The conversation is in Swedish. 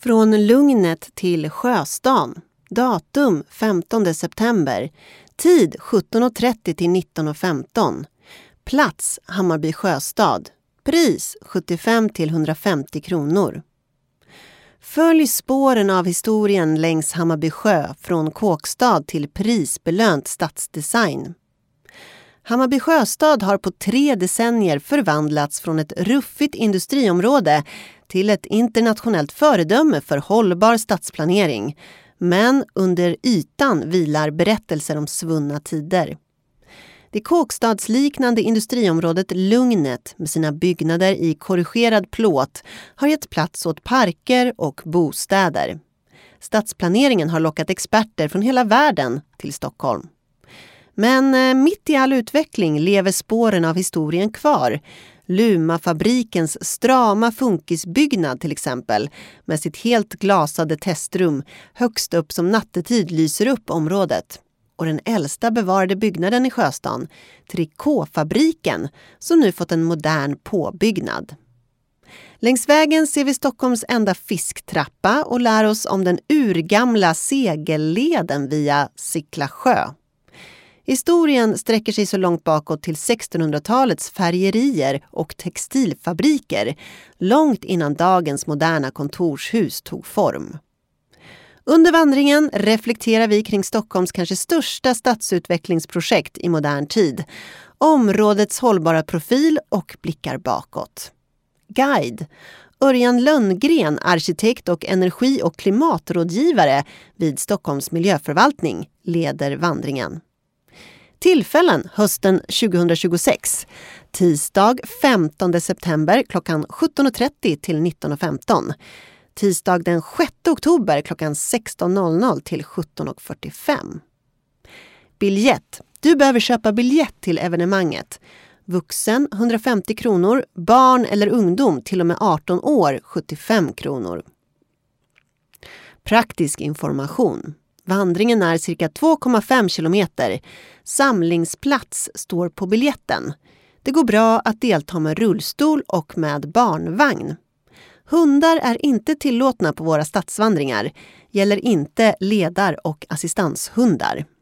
Från Lugnet till Sjöstan. Datum 15 september. Tid 17.30 till 19.15. Plats Hammarby Sjöstad. Pris 75 till 150 kronor. Följ spåren av historien längs Hammarby sjö från kåkstad till prisbelönt stadsdesign. Hammarby Sjöstad har på 3 decennier förvandlats från ett ruffigt industriområde till ett internationellt föredöme för hållbar stadsplanering. Men under ytan vilar berättelser om svunna tider. Det kåkstadsliknande industriområdet Lugnet med sina byggnader i korrigerad plåt har gett plats åt parker och bostäder. Stadsplaneringen har lockat experter från hela världen till Stockholm. Men mitt i all utveckling lever spåren av historien kvar. Luma-fabrikens strama funkisbyggnad till exempel, med sitt helt glasade testrum högst upp som nattetid lyser upp området. Och den äldsta bevarade byggnaden i Sjöstan, Trikåfabriken, som nu fått en modern påbyggnad. Längs vägen ser vi Stockholms enda fisktrappa och lär oss om den urgamla segelleden via Sickla sjö. Historien sträcker sig så långt bakåt till 1600-talets färgerier och textilfabriker, långt innan dagens moderna kontorshus tog form. Under vandringen reflekterar vi kring Stockholms kanske största stadsutvecklingsprojekt i modern tid, områdets hållbara profil och blickar bakåt. Guide Örjan Lönngren, arkitekt och energi- och klimatrådgivare vid Stockholms miljöförvaltning, leder vandringen. Tillfällen hösten 2026. Tisdag 15 september klockan 17.30 till 19.15. Tisdag den 6 oktober klockan 16.00 till 17.45. Biljett. Du behöver köpa biljett till evenemanget. Vuxen 150 kronor, barn eller ungdom till och med 18 år 75 kronor. Praktisk information. Vandringen är cirka 2,5 kilometer. Samlingsplats står på biljetten. Det går bra att delta med rullstol och med barnvagn. Hundar är inte tillåtna på våra stadsvandringar. Gäller inte ledar- och assistanshundar.